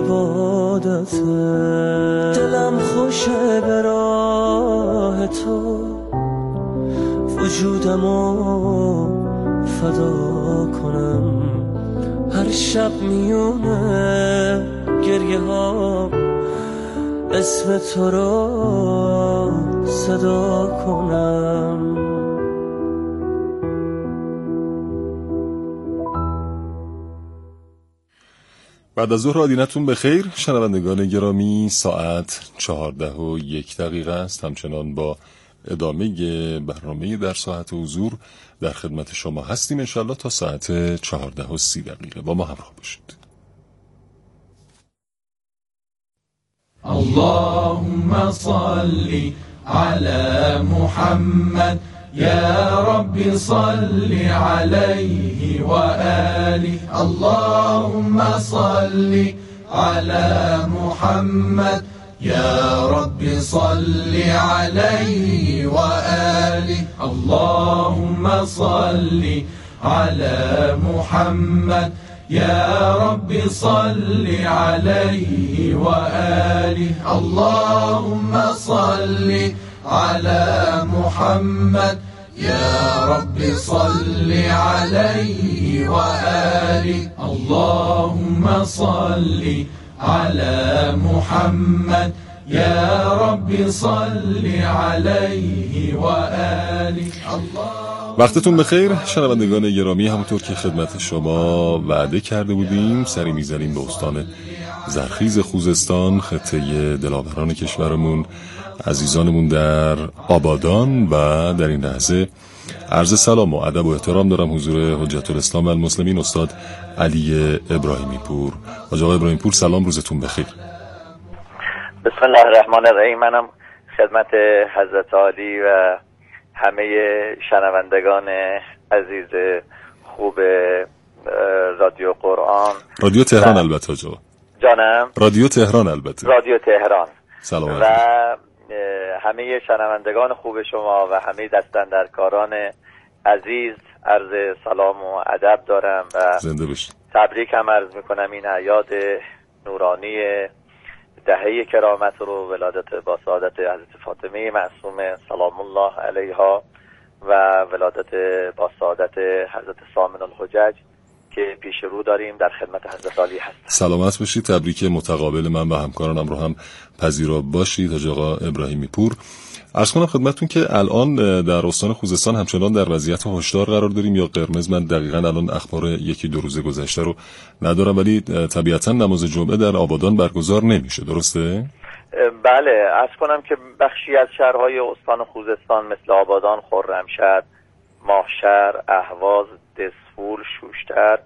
عبادته. دلم خوشه به راه تو، وجودمو فدا کنم. هر شب میونه گریه ها اسم تو رو صدا کنم. بعد از ظهر آدینتون بخیر شنوندگان گرامی. ساعت 14:01 است. همچنان با ادامه برنامه در ساعت حضور در خدمت شما هستیم انشالله تا ساعت 14:30. با ما همراه باشید. اللهم صل على محمد يا رب صل عليه وآله. اللهم صل على محمد يا رب صل عليه وآله. اللهم صل على محمد يا رب صل عليه وآله. اللهم صل على محمد يا رب صل عليه وآله. اللهم صل على محمد يا رب صل عليه وآله. وقتتون بخیر شنوندگان گرامی. همونطور که خدمت شما وعده کرده بودیم سری میزنیم به استان زرخیز خوزستان، خطه دلاوران کشورمون، عزیزانمون در آبادان. و در این لحظه عرض سلام و ادب و احترام دارم حضور حجت الاسلام و المسلمین استاد علی ابراهیمی پور. آقا ابراهیمی پور سلام، روزتون بخیر. بسم الله الرحمن الرحیم. منم خدمت حضرت عالی و همه شنوندگان عزیز خوب رادیو قرآن، رادیو تهران البته آقا جانم، رادیو تهران البته، رادیو تهران سلام و همه شنوندگان خوب شما و همه دستاندرکاران عزیز عرض سلام و ادب دارم و زنده باشید. تبریک هم عرض میکنم این اعیاد نورانی دهه کرامت رو، ولادت با سعادت حضرت فاطمه معصومه سلام الله علیها و ولادت با سعادت حضرت ثامن الحجج که پیش رو داریم در خدمت حضرت عالی هستم. سلامت باشید. تبریک متقابل من و همکارانم رو هم پذیرا باشید. حاج آقا ابراهیمی پور، عرض کنم خدمتتون که الان در استان خوزستان همچنان در وضعیت هشدار قرار داریم یا قرمز. من دقیقاً الان اخبار یکی دو روز گذشته رو ندارم، ولی طبیعتاً نماز جمعه در آبادان برگزار نمیشه، درسته؟ بله، عرض کنم که بخشی از شهرهای استان خوزستان مثل آبادان، خرمشهر، ماهشهر، اهواز، دسفول، شوشتر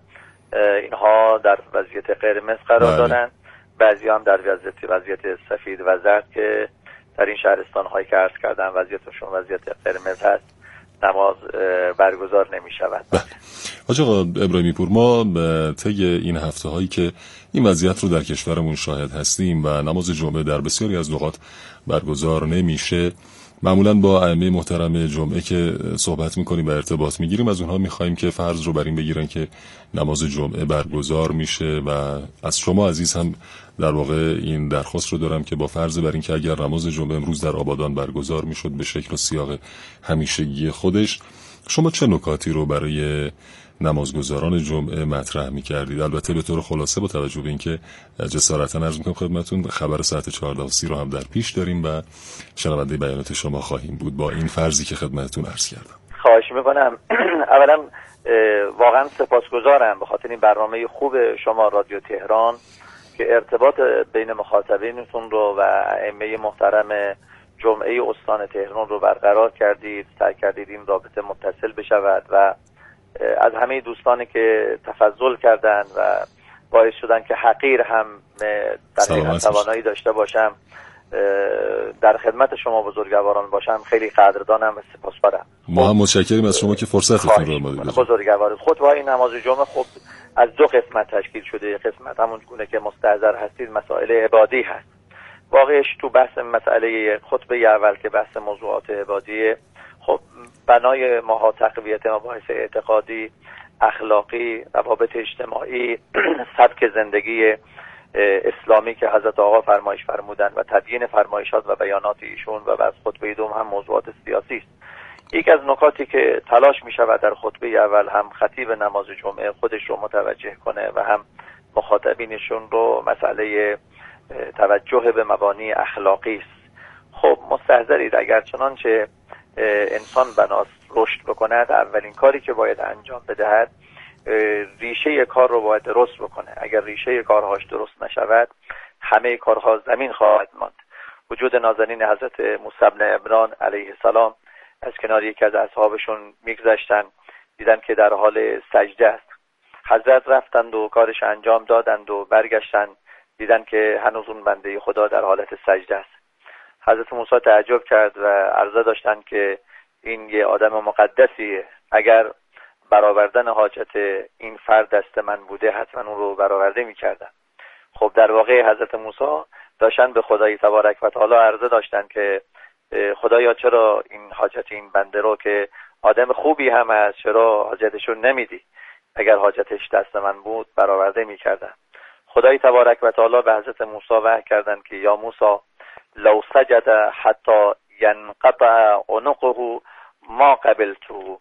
اینها در وضعیت قرمز قرار دارن. بعضی هم در وضعیت سفید و زرد که در این شهرستان هایی که عرض کردم وضعیتشون وضعیت قرمز هست، نماز برگزار نمی شود. حاج آقا ابراهیمی پور، ما طی این هفته هایی که این وضعیت رو در کشورمون شاهد هستیم و نماز جمعه در بسیاری از نقاط برگزار نمیشه، معمولا با ائمه محترم جمعه که صحبت میکنیم و ارتباط میگیریم، از اونها میخوایم که فرض رو بر این بگیرن که نماز جمعه برگزار میشه و از شما عزیز هم در واقع این درخواست رو دارم که با فرض بر این که اگر نماز جمعه امروز در آبادان برگزار میشد به شکل و سیاق همیشگی خودش، شما چه نکاتی رو برای نمازگزاران جمعه مطرح می‌کردید؟ البته به طور خلاصه با توجه به اینکه جسارتا عرض می‌کنم خدمتتون خبر ساعت 14:30 رو هم در پیش داریم و شنونده بیانات شما خواهیم بود با این فرضی که خدمتتون عرض کردم. خواهش می‌کنم. اولا واقعا سپاسگزارم به خاطر این برنامه خوب شما رادیو تهران که ارتباط بین مخاطبینتون رو و ائمه محترم جمعه استان تهران رو برقرار کردید، سعی کردید این رابطه متصل بشود و از همه دوستانی که تفضل کردن و باعث شدن که حقیر هم در این توانایی داشته باشم در خدمت شما بزرگواران باشم، خیلی قدردانم و سپاسگزارم. ما هم متشکریم از شما که فرصتتون رو آماده کردید. بزرگوار خطبه نماز جمعه خب از دو قسمت تشکیل شده. قسمت همون گونه که مستحضر هستید مسائل عبادی هست. واقعش تو بحث مسئله خطبه اول که بحث موضوعات عبادی، خب بنای ماها تقویت مباحث اعتقادی، اخلاقی، روابط اجتماعی، سبک زندگی اسلامی که حضرت آقا فرمایش فرمودن و تبیین فرمایشات و بیانات ایشون و از خطبه دوم هم موضوعات سیاسی است. یک از نکاتی که تلاش می شود در خطبه اول هم خطیب نماز جمعه خودش رو متوجه کنه و هم مخاطبینشون رو مسئله توجه به مبانی اخلاقی است. خب مستحضرید اگر چنانچه انسان بناست رشد بکند، اولین کاری که باید انجام بدهد ریشه کار رو باید درست بکنه. اگر ریشه کارهاش درست نشود همه کارها زمین خواهد ماند. وجود نازنین حضرت موسی بن عمران علیه السلام از کنار یکی از اصحابشون میگذشتن، دیدن که در حال سجده است. حضرت رفتند و کارش انجام دادند و برگشتن، دیدن که هنوز اون بنده خدا در حالت سجده است. حضرت موسی تعجب کرد و عرضه داشتند که این یه آدم مقدسیه، اگر برآوردن حاجت این فرد دست من بوده حتما اون رو برآورده می‌کردم. خب در واقع حضرت موسی داشتن به خدای تبارک و تعالی عرضه داشتن که خدایا چرا این حاجت این بنده رو که آدم خوبی هم است چرا حاجتشو نمیدی؟ اگر حاجتش دست من بود برآورده می‌کردم. خدای تبارک و تعالی به حضرت موسی وحی کردند که یا موسی لو سجد حتی ینقطع عنقه ما قبلته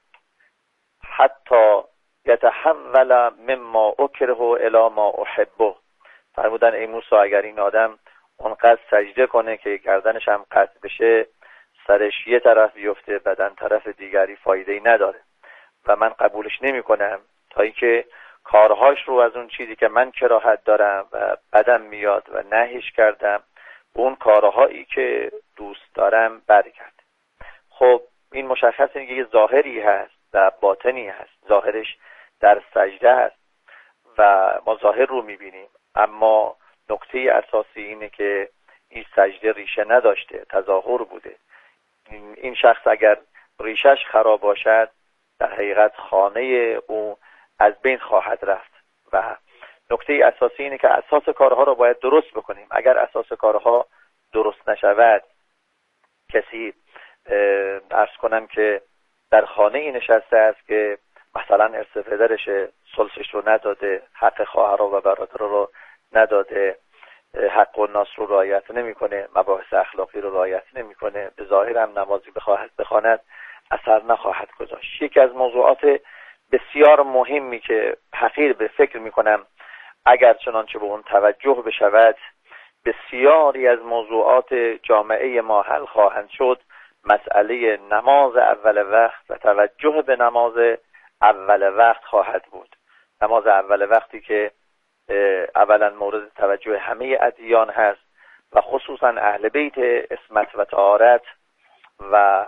حتی یتحول مما اکره الی ما احبه. فرمودن ای موسی اگر این آدم اونقدر سجده کنه که گردنش هم قطع بشه، سرش یه طرف بیفته بدن طرف دیگری، فایده‌ای نداره و من قبولش نمی کنم تا اینکه کارهاش رو از اون چیزی که من کراهت دارم و بدم میاد و نهیش کردم اون کارهایی که دوست دارم برگرد. خب این مشخصه که یه ظاهری هست و باطنی هست. ظاهرش در سجده هست و ما ظاهر رو میبینیم، اما نکته اساسی اینه که این سجده ریشه نداشته، تظاهر بوده. این شخص اگر ریشش خراب باشد در حقیقت خانه او از بین خواهد رفت و نکته اساسی اینه که اساس کارها رو باید درست بکنیم. اگر اساس کارها درست نشود، کسی عرض کنم که در خانه ای نشسته است که مثلا ارث پدرش ثلثش رو نداده، حق خواهرها و برادرها رو نداده، حق الناس رو رعایت نمیکنه، مباحث اخلاقی رو رعایت نمیکنه، به ظاهر هم نمازی بخواند اثر نخواهد گذاشت. یکی از موضوعات بسیار مهمی که حقیر به فکر میکنم اگر چنانچه به اون توجه بشود بسیاری از موضوعات جامعه ما حل خواهند شد، مسئله نماز اول وقت و توجه به نماز اول وقت خواهد بود. نماز اول وقتی که اولا مورد توجه همه ادیان هست و خصوصا اهل بیت عصمت و طهارت و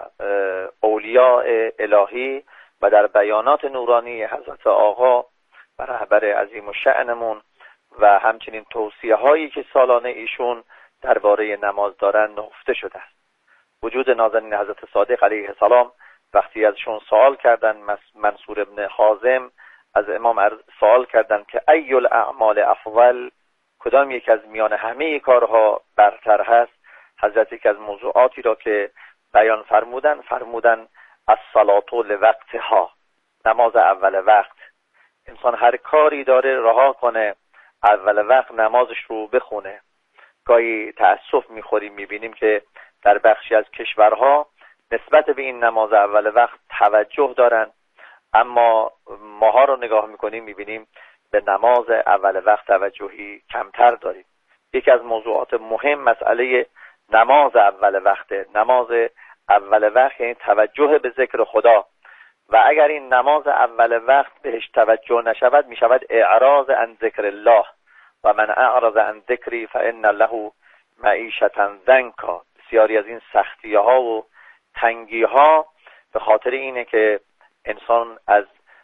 اولیاء الهی و در بیانات نورانی حضرت آقا و رهبر عظیم الشأنمون و همچنین توصیه هایی که سالانه ایشون درباره نماز دارن نهفته شده است. وجود نازنین حضرت صادق علیه السلام وقتی ازشون سوال کردن، منصور ابن حازم از امام سوال کردن که ای الاعمال افضل، کدام یک از میان همه کارها برتر هست، حضرت که از موضوعاتی را که بیان فرمودن الصلاة لوقتها، نماز اول وقت. انسان هر کاری داره رها کنه، اول وقت نمازش رو بخونه. گاهی تأسف میبینیم که در بخشی از کشورها نسبت به این نماز اول وقت توجه دارن، اما ماها رو نگاه میکنیم میبینیم به نماز اول وقت توجهی کمتر داریم. یکی از موضوعات مهم مسئله نماز اول وقته. نماز اول وقت یعنی توجه به ذکر خدا و اگر این نماز اول وقت بهش توجه نشود میشود اعراض عن ذکر الله و من اعرض عن ذکری فان له معیشة ضنکا. بسیاری از این سختی ها و تنگی ها به خاطر اینه که انسان از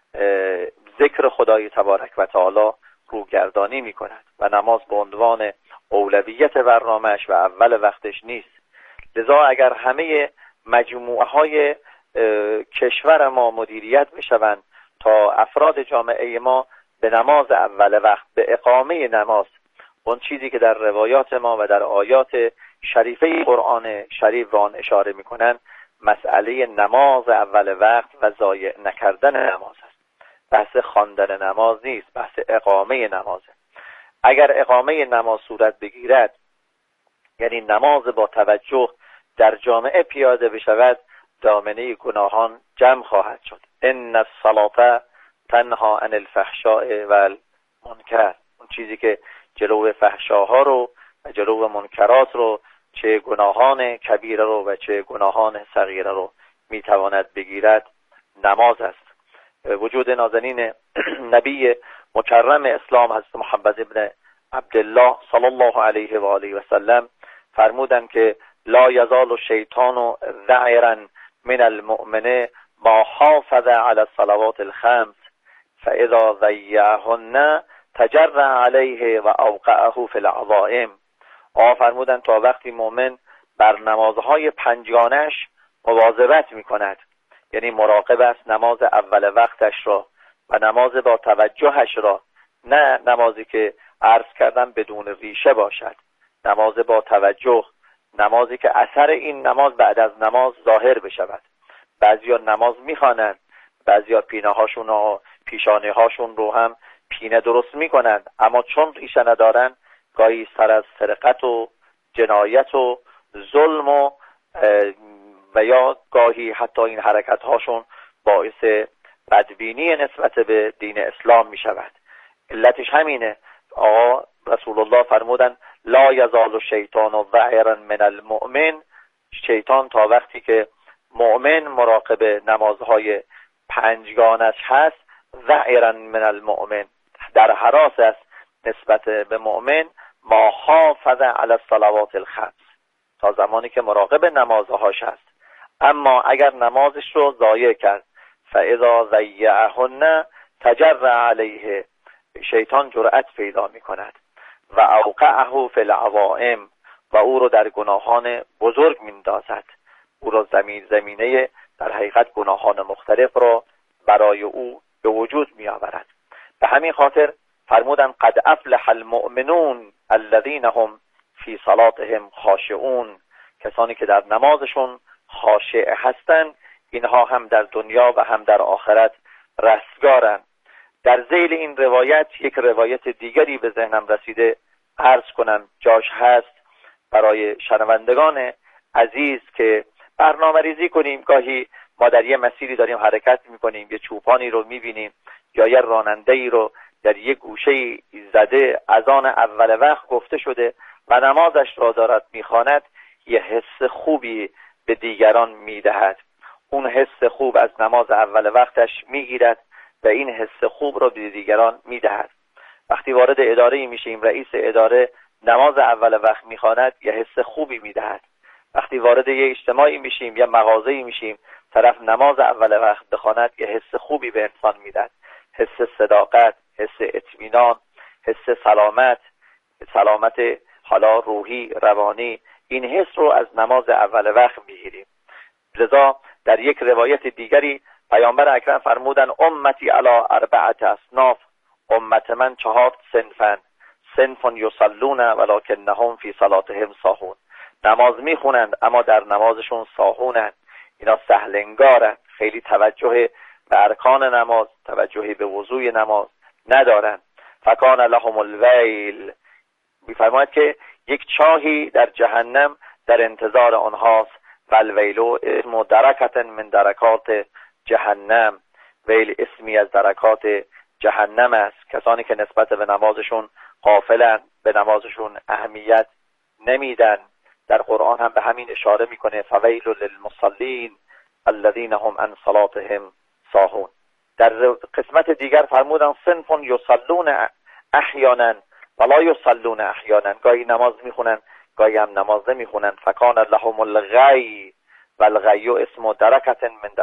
ذکر خدای تبارک و تعالی روگردانی می کند و نماز به عنوان اولویت برنامهش و اول وقتش نیست. لذا اگر همه مجموعه های کشور ما مدیریت بشوند تا افراد جامعه ما به نماز اول وقت، به اقامه نماز، اون چیزی که در روایات ما و در آیات شریفه قرآن شریف به آن اشاره میکنن مسئله نماز اول وقت و ضایع نکردن نماز است. بحث خواندن نماز نیست، بحث اقامه نمازه. اگر اقامه نماز صورت بگیرد، یعنی نماز با توجه در جامعه پیاده بشود، دامنه گناهان جمع خواهد شد. ان الصلاة تنها عن الفحشاء والمنکر، اون چیزی که جلو فحشاها رو و جلو منکرات رو، چه گناهان کبیره رو و چه گناهان صغیره رو میتواند بگیرد، نماز است. وجود نازنین نبی مکرم اسلام حضرت محمد ابن عبدالله صلی الله علیه و آله و سلم فرمودند که لا یزال الشیطان ذعرا من المؤمن ما حافظ علی الصلوات الخمس فاذا ضیعهن تجرع علیه و اوقعه فی العظائم. فرمودند تا وقتی مؤمن بر نمازهای پنجگانش مواظبت میکند، یعنی مراقب است نماز اول وقتش را و نماز با توجهش را، نه نمازی که عرض کردم بدون ریشه باشد، نماز با توجه، نمازی که اثر این نماز بعد از نماز ظاهر بشود. بعضیا نماز میخوانند، بعضیا پینه‌هاشون و پیشانی‌هاشون رو هم پینه درست میکنند، اما چون ریشه ندارن گاهی سر از سرقت و جنایت و ظلم و یا گاهی حتی این حرکت هاشون باعث بدبینی نسبت به دین اسلام می شود. علتش همینه. رسول الله فرمودن لا یزال الشیطان ذعرا من المؤمن، شیطان تا وقتی که مؤمن مراقب نمازهای پنجگانش هست، ذعرا من المؤمن، در هراس است نسبت به مؤمن، ما حافظ علی الصلوات الخمس، تا زمانی که مراقب نمازهاش هست. اما اگر نمازش رو ضایع کرد، فاذا ضیعهن تجرع علیه، شیطان جرأت پیدا می کند و اوقعه فی العظائم، و او رو در گناهان بزرگ میندازد، او رو زمینه در حقیقت گناهان مختلف را برای او به وجود می آورد. به همین خاطر فرمودن قد افلح المؤمنون الذین هم فی صلاتهم خاشعون، کسانی که در نمازشون خاشع هستند، اینها هم در دنیا و هم در آخرت رستگارند. در ذیل این روایت یک روایت دیگری به ذهنم رسیده، عرض کنم جاش هست برای شنوندگان عزیز که برنامه ریزی کنیم. گاهی ما در یه مسیری داریم حرکت میکنیم، یه چوپانی رو میبینیم یا یه راننده‌ای رو در یه گوشه زده، اذان اول وقت گفته شده و نمازش را دارد میخواند، یه حس خوبی به دیگران میدهد. اون حس خوب از نماز اول وقتش میگیرد و این حس خوب را به دیگران میدهد. وقتی وارد اداره میشیم، رئیس اداره نماز اول وقت میخواند، یه حس خوبی میدهد. وقتی وارد یه اجتماعی میشیم، یه مغازه‌ای میشیم، طرف نماز اول وقت بخواند، یه حس خوبی به انسان میدهد. حس صداقت، حس اطمینان، حس سلامت حالا روحی، روانی، این حس رو از نماز اول وقت میگیریم. لذا در یک روایت دیگری پیامبر اکرم فرمودن امتی علی 4 اصناف، امت من 4 صنفن، صنف یصلون ولکنهم فی صلاتهم ساهون، نماز میخونند اما در نمازشون ساهونند، اینا سهلنگارند، خیلی توجه به ارکان نماز، توجهی به وضوی نماز ندارند. فکان لهم الویل، میفرماید که یک چاهی در جهنم در انتظار آنهاست، والویلو اسم درکت من درکات جهنم، ویل اسمی از درکات جهنم است. کسانی که نسبت به نمازشون غافلن، به نمازشون اهمیت نمیدن. در قرآن هم به همین اشاره میکنه، فویل للمصلین الذین هم عن صلاتهم ساهون. در قسمت دیگر فرمودن صنف یصلون احیانا ولا یصلون احیانا، گاهی نماز میخونن گاهی هم نماز نمیخونن. فکان لهم الغی والغی اسم درکت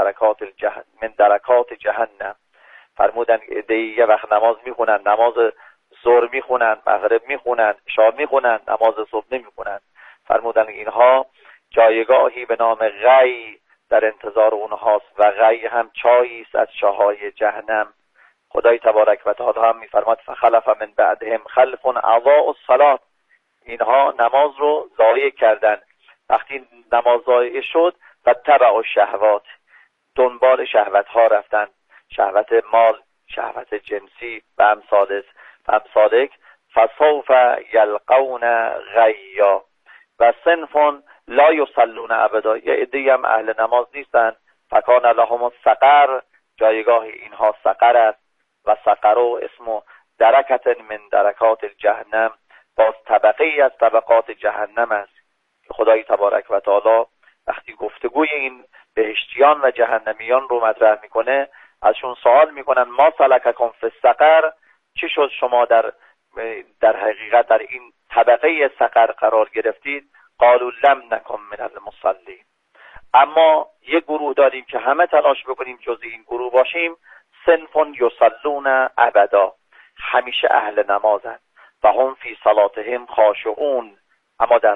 من درکات جهنم. فرمودن یه وقت نماز میخونن، نماز ظهر میخونن، مغرب میخونن، شام میخونن، نماز صبح نمیخونن. فرمودن اینها جایگاهی به نام غی در انتظار اونهاست و غی هم چایی است از چاهای جهنم. خدای تبارک و تعالی هم میفرماد فخلف من بعدهم خلف اضاعوا الصلاة، اینها نماز رو ضایع کردن. وقتی نماز ضایع شد و تبع الشهوات، دنبال شهوت ها رفتن، شهوت مال، شهوت جنسی و امثالک، فسوف یلقون غیا و صنف لا یصلون ابدا، یه عده‌ای هم اهل نماز نیستن، فکان لهم السقر، جایگاه اینها سقر است، و سقرو اسم درکت من درکات الجهنم، باز طبقه ای از طبقات جهنم است که خدای تبارک و تعالی وقتی گفتگوی این بهشتیان و جهنمیان رو مطرح میکنه ازشون سوال میکنن ما سلککم فی السقر، چی شد شما در حقیقت در این طبقه سقر قرار گرفتید؟ قالوا لم نکن من المصلین. اما یک گروه داریم که همه تلاش بکنیم جز این گروه باشیم، صنف یصلون ابدا، همیشه اهل نمازن، و هم فی صلاتهم خاشعون، اما در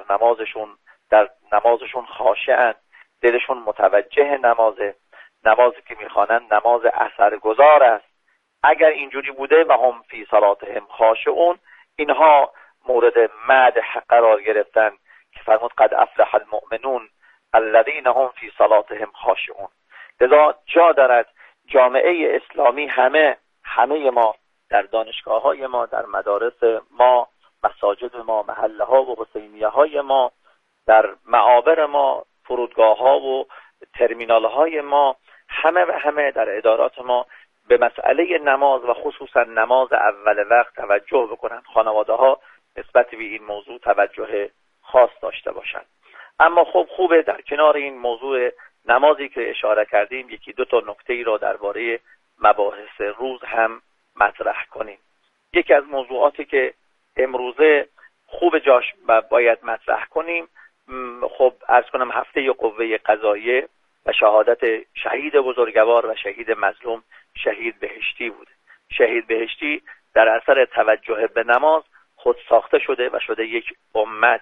نمازشون خاشعن، دلشون متوجه نمازی که میخوانن نماز اثرگذار است. اگر اینجوری بوده و هم فی صلاتهم خاشعون، اینها مورد مدح قرار گرفتن که فرمود قد افلح المؤمنون الذین هم فی صلاتهم خاشعون. لذا جا دارد جامعه اسلامی همه ما در دانشگاه‌های ما، در مدارس ما، مساجد ما، محله ها و حسینیه های ما، در معابر ما، فرودگاه ها و ترمینال های ما، همه در ادارات ما به مسئله نماز و خصوصا نماز اول وقت توجه بکنند. خانواده ها نسبت به این موضوع توجه خاص داشته باشند. اما خب خوبه در کنار این موضوع نمازی که اشاره کردیم یکی دو تا نکته‌ای را درباره مباحث روز هم مطرح کنیم. یکی از موضوعاتی که امروزه خوب جاش باید مطرح کنیم، خب عرض کنم هفته قوه قضاییه و شهادت شهید بزرگوار و شهید مظلوم شهید بهشتی بوده. شهید بهشتی در اثر توجه به نماز خود ساخته شده و شده یک امت.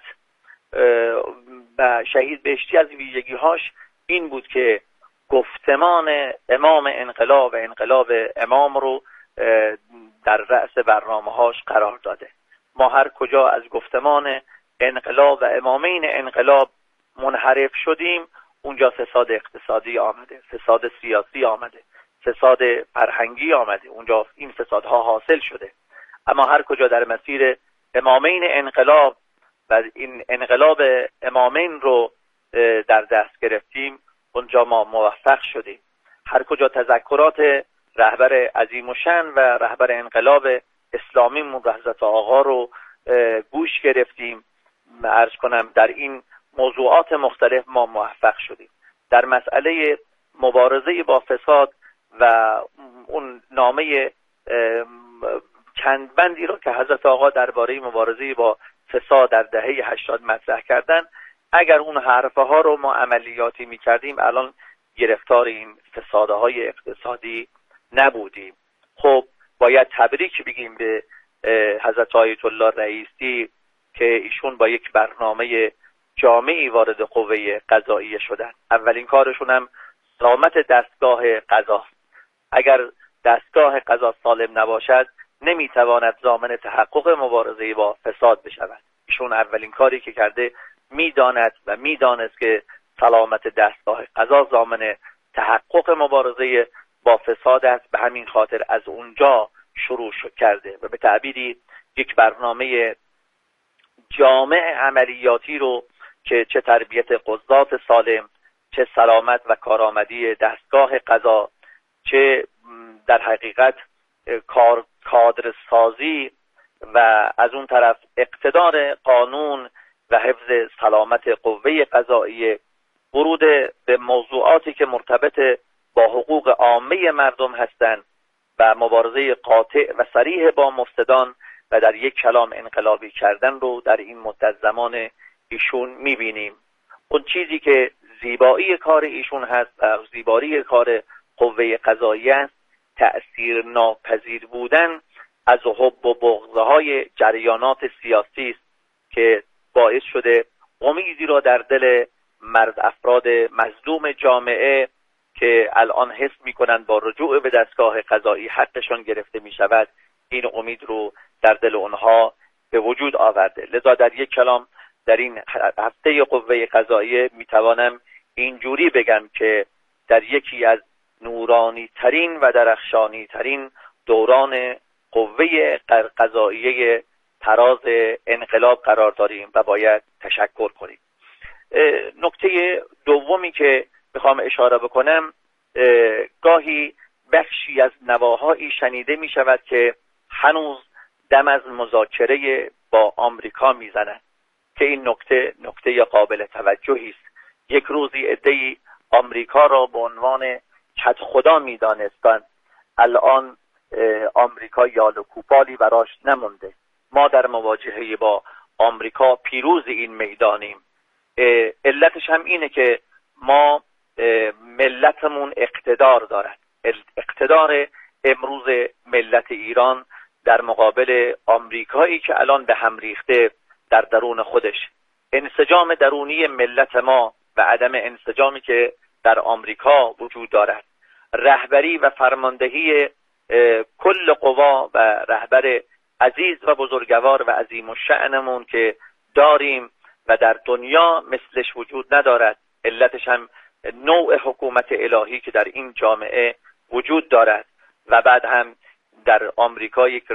و شهید بهشتی از ویژگی‌هاش این بود که گفتمان امام انقلاب و انقلاب امام رو در رأس برنامه‌هاش قرار داده. ما هر کجا از گفتمان انقلاب و امامین انقلاب منحرف شدیم، اونجا فساد اقتصادی آمده، فساد سیاسی آمده، فساد فرهنگی آمده، اونجا این فسادها حاصل شده. اما هر کجا در مسیر امامین انقلاب و این انقلاب امامین رو در دست گرفتیم، اونجا ما موفق شدیم. هر کجا تذکرات رهبر عظیم الشأن و رهبر انقلاب اسلامی حضرت آقا رو گوش گرفتیم، عرض کنم در این موضوعات مختلف ما موفق شدیم. در مسئله مبارزه با فساد و اون نامه چند بندی رو که حضرت آقا درباره مبارزه با فساد در دهه 80 مطرح کردن، اگر اون حرفه ها رو ما عملیاتی می‌کردیم الان گرفتار این فسادهای اقتصادی نبودیم. خب باید تبریک بگیم به حضرت آیت الله رئیسی که ایشون با یک برنامه جامعی وارد قوه قضاییه شدن. اولین کارشون هم سلامت دستگاه قضاست. اگر دستگاه قضا سالم نباشد نمیتواند ضامن تحقق مبارزه با فساد بشود. ایشون اولین کاری که کرده میداند و میدانست که سلامت دستگاه قضا ضامن تحقق مبارزه با فساد است. به همین خاطر از اونجا شروع کرده و به تعبیری یک برنامه جامع عملیاتی رو که چه تربیت قضات سالم، چه سلامت و کارآمدی دستگاه قضا، چه در حقیقت کادر سازی و از اون طرف اقتدار قانون و حفظ سلامت قوه قضاییه، ورود به موضوعاتی که مرتبط با حقوق عامه مردم هستند و مبارزه قاطع و صریح با مفسدان و در یک کلام انقلابی کردن رو در این مدت زمان ایشون میبینیم. اون چیزی که زیبایی کار ایشون هست و زیبایی کار قوه قضاییه است، تأثیر ناپذیر بودن از حب و بغض‌های جریانات سیاسی است که باعث شده امیدی را در دل افراد مظلوم جامعه که الان حس میکنند با رجوع به دستگاه قضایی حقشان گرفته میشود، این امید رو در دل اونها به وجود آورده. لذا در یک کلام در این هفته قوه قضاییه میتوانم اینجوری بگم که در یکی از نورانی ترین و درخشانی ترین دوران قوه قضاییه تراز انقلاب قرار داریم و باید تشکر کنیم. نکته دومی که میخوام اشاره بکنم، گاهی بخشی از نواهایی شنیده می شود که هنوز دم از مذاکره با آمریکا میزنند که این نکته قابل توجهی است. یک روزی عده‌ای آمریکا را به عنوان کد خدا میدانستند، الان آمریکا یال و کوپالی براش نمونده. ما در مواجهه با آمریکا پیروز این میدانیم. علتش هم اینه که ما ملتمون اقتدار دارد. اقتدار امروز ملت ایران در مقابل آمریکایی که الان به هم ریخته در درون خودش، انسجام درونی ملت ما و عدم انسجامی که در آمریکا وجود دارد، رهبری و فرماندهی کل قوا و رهبر عزیز و بزرگوار و عظیم الشأنمون که داریم و در دنیا مثلش وجود ندارد. علتش هم نوع حکومت الهی که در این جامعه وجود دارد و بعد هم در آمریکا یک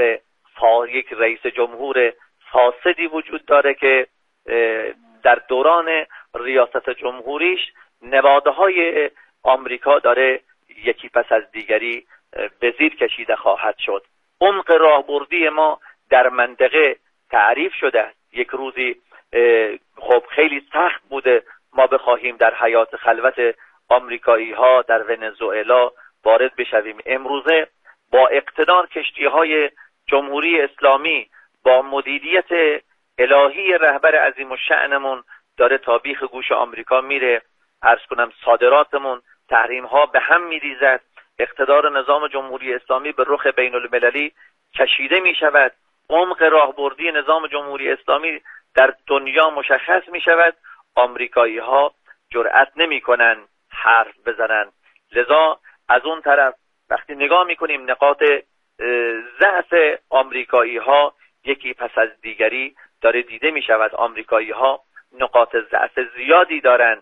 رئیس جمهور فاسدی وجود داره که در دوران ریاست جمهوریش نواده‌های آمریکا داره یکی پس از دیگری به زیر کشیده خواهد شد. عمق راهبردی ما در منطقه تعریف شده. یک روزی خب خیلی سخت بوده ما بخواهیم در حیات خلوت آمریکایی ها در ونزوئلا وارد بشویم. امروزه با اقتدار کشتی‌های جمهوری اسلامی با مدیریت الهی رهبر عظیم الشأنمون داره تا بیخ گوش آمریکا میره. عرض کنم صادراتمون، تحریم ها به هم میریزد. اقتدار نظام جمهوری اسلامی به رخ بین المللی کشیده می شود. عمق راهبردی نظام جمهوری اسلامی در دنیا مشخص می شود. آمریکایی ها جرأت نمی کنن حرف بزنن. لذا از اون طرف وقتی نگاه می کنیم نقاط ضعف آمریکایی ها یکی پس از دیگری داره دیده می شود. آمریکایی ها نقاط ضعف زیادی دارن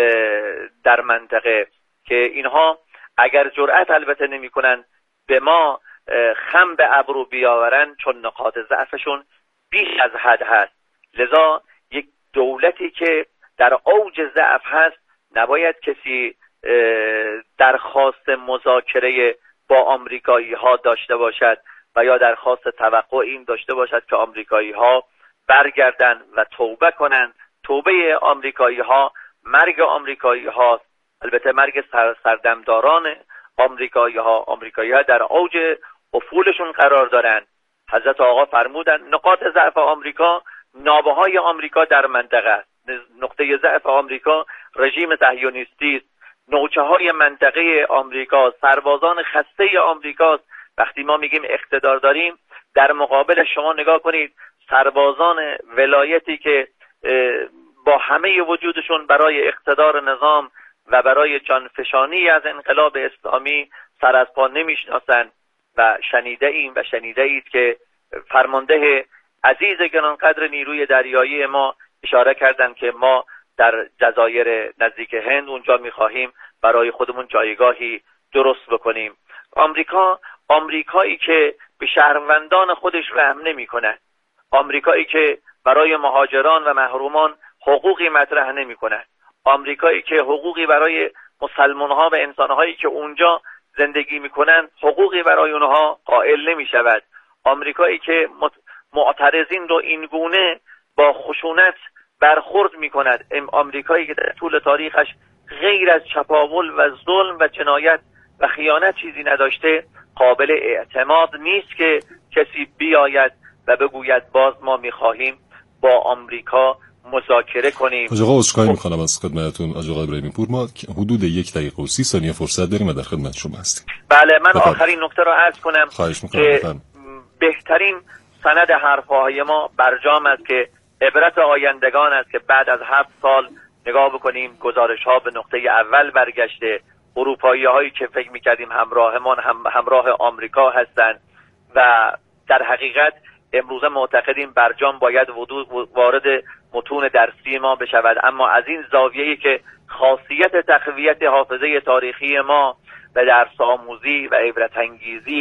در منطقه که اینها اگر جرأت البته نمی کنن به ما خم به ابرو بیاورن، چون نقاط ضعفشون بیش از حد هست. لذا یک دولتی که در اوج ضعف هست نباید کسی درخواست مذاکره با آمریکایی ها داشته باشد و یا درخواست توقع این داشته باشد که آمریکایی ها برگردن و توبه کنن. توبه آمریکایی ها مرگ آمریکایی ها، البته مرگ سردمداران آمریکایی ها در اوج افولشون قرار دارن. حضرت آقا فرمودن نقاط ضعف آمریکا نابه های آمریکا در منطقه است. نقطه ضعف آمریکا رژیم صهیونیستی است. نوچه های منطقه آمریکا، سربازان خسته آمریکا. وقتی ما میگیم اقتدار داریم، در مقابل شما نگاه کنید سربازان ولایتی که با همه وجودشون برای اقتدار نظام و برای جانفشانی از انقلاب اسلامی سر از پا نمیشناسند و شنیده اید که فرمانده عزیز گرانقدر نیروی دریایی ما اشاره کردند که ما در جزایر نزدیک هند اونجا میخواهیم برای خودمون جایگاهی درست بکنیم. آمریکایی که به شهروندان خودش رحم نمیکنه، آمریکایی که برای مهاجران و محرومان حقوقی مطرح نمیکنه، آمریکایی که حقوقی برای مسلمان‌ها و انسان‌هایی که اونجا زندگی میکنن حقوقی برای اونها قائل نمیشود، آمریکایی که معترضین رو این گونه با خشونت برخورد میکند، آمریکایی که در طول تاریخش غیر از چپاول و ظلم و جنایت و خیانت چیزی نداشته، قابل اعتماد نیست که کسی بیاید و بگوید باز ما میخواهیم با آمریکا مذاکره کنیم. آقا عذرخواهی میکنم از خدمتتون آقای ابراهیمی پور. ما حدود 1 دقیقه و 30 ثانیه فرصت داریم و در خدمت شما هستیم. بله، من آخرین نکته رو عرض کنم. خواهش میکنم. بهترین سند حرفهای ما برجام است که عبرت آیندگان است که بعد از 7 سال نگاه بکنیم گزارش ها به نقطه اول برگشته. اروپایی هایی که فکر میکردیم همراهمان همراه آمریکا هستند و در حقیقت امروزه معتقدیم برجام باید وارد متون درسی ما بشود، اما از این زاویه‌ای که خاصیت تقویت حافظه تاریخی ما و درس آموزی و عبرت انگیزی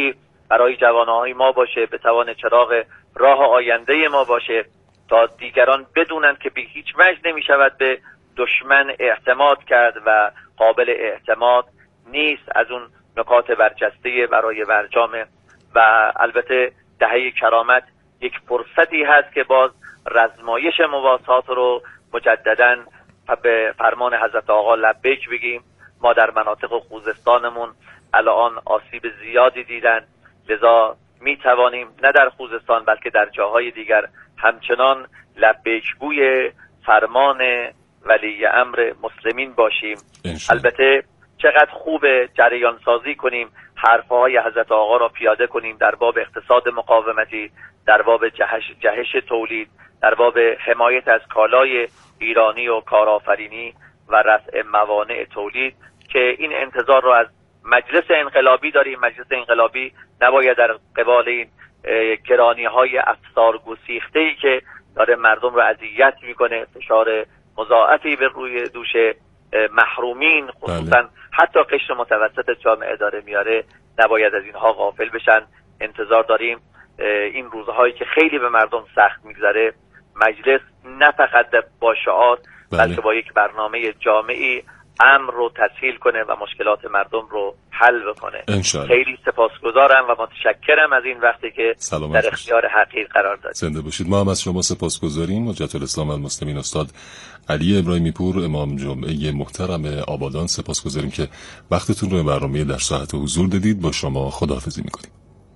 برای جوانهای ما باشه، بتوانه چراغ راه آینده ما باشه، تا دیگران بدونن که به هیچ وجه نمی شود به دشمن اعتماد کرد و قابل اعتماد نیست. از اون نکات برجسته برای برجام و البته دهه کرامت یک فرصتی هست که باز رزمایش مواسات رو مجدداً به فرمان حضرت آقا لبیک بگیم. ما در مناطق خوزستانمون الان آسیب زیادی دیدن، لذا می توانیم نه در خوزستان بلکه در جاهای دیگر همچنان لبیکگوی فرمان ولی امر مسلمین باشیم. البته چقدر خوب جریان سازی کنیم، حرفهای حضرت آقا را پیاده کنیم در باب اقتصاد مقاومتی، در باب جهش تولید، در باب حمایت از کالای ایرانی و کارآفرینی و رفع موانع تولید، که این انتظار رو از مجلس انقلابی داریم. مجلس انقلابی نباید در قبال این گرانی‌های افسار گسیخته‌ای که داره مردم رو اذیت میکنه، فشار مضاعفی به روی دوش محرومین خصوصا حتی قشر متوسط جامعه داره میاره، نباید از اینها غافل بشن. انتظار داریم این روزهایی که خیلی به مردم سخت میگذره مجلس نه فقط با شعار بلکه با یک برنامه جامعی امر رو تسهیل کنه و مشکلات مردم رو حل بکنه. خیلی سپاسگزارم و متشکرم از این وقتی که در اختیار حقیر قرار دادید. زنده باشید. ما هم از شما سپاسگزاریم. حجت الاسلام المسلمین استاد علی ابراهیمی پور امام جمعه محترم آبادان سپاسگزاریم که وقتتون رو برنامه در ساعت حضور دادید. با شما خداحافظی می‌کنیم.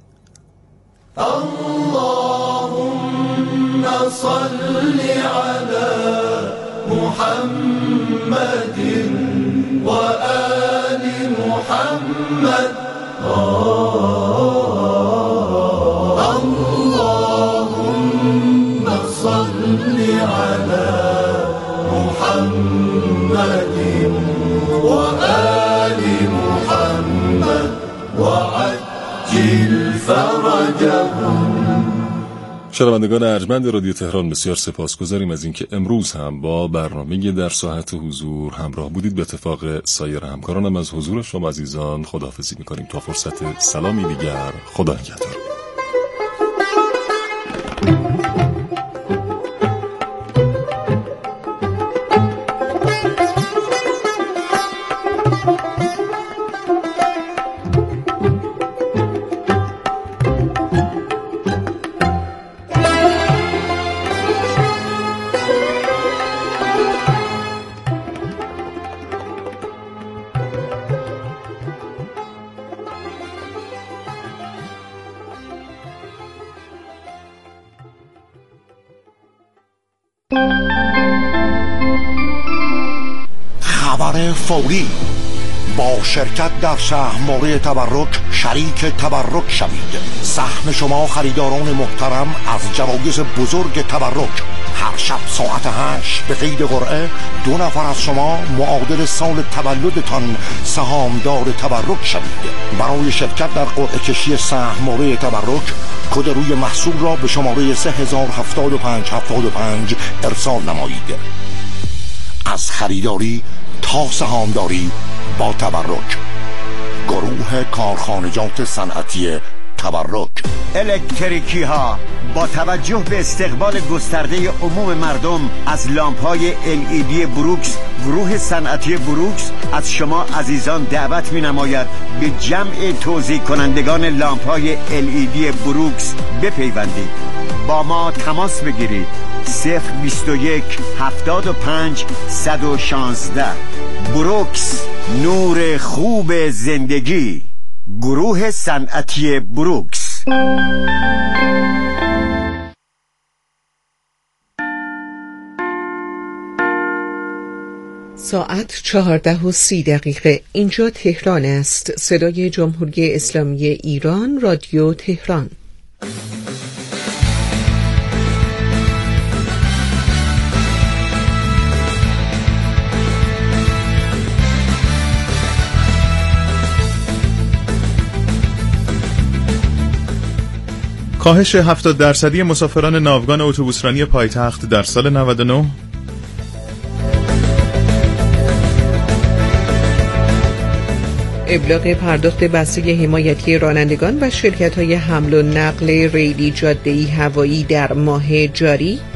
اللهم صل علی محمد و آل محمد. اللهم صل علی محمد و آل محمد و عجل فرجهم. شنوندگان ارجمند رادیو تهران بسیار سپاسگزاریم از اینکه امروز هم با برنامه در ساعت حضور همراه بودید. به اتفاق سایر همکارانم از حضور شما عزیزان خداحافظی می‌کنیم تا فرصت سلامی دیگر. خدا نگهدار. خبر فوری: با شرکت در سهم‌واره تبرک شریک تبرک شوید. سهم شما خریداران محترم از جوایز بزرگ تبرک. هر شب ساعت 8 به قید قرعه 2 نفر از شما معادل سال تولدتان سهامدار تبرک شوید. برای شرکت در قرعه کشی سهم‌واره تبرک کد روی محصول را به شماره 307575 ارسال نمایید. از خریداری تا سهامداری با تبرک. گروه کارخانجات صنعتی تبرک. الکتریکی ها با توجه به استقبال گسترده عموم مردم از لامپ‌های LED بروکس، گروه صنعتی بروکس از شما عزیزان دعوت می‌نماید به جمع توزیع کنندگان لامپ‌های LED بروکس بپیوندید. با ما تماس بگیرید. 021 75 116. بروکس، نور خوب زندگی. گروه صنعتی بروکس. ساعت 14:30. اینجا تهران است. صدای جمهوری اسلامی ایران، رادیو تهران. کاهش 70% مسافران ناوگان اتوبوسرانی پایتخت در سال 99. ابلاغ پرداخت بسته حمایتی رانندگان و شرکت‌های حمل و نقل ریلی جاده‌ای هوایی در ماه جاری.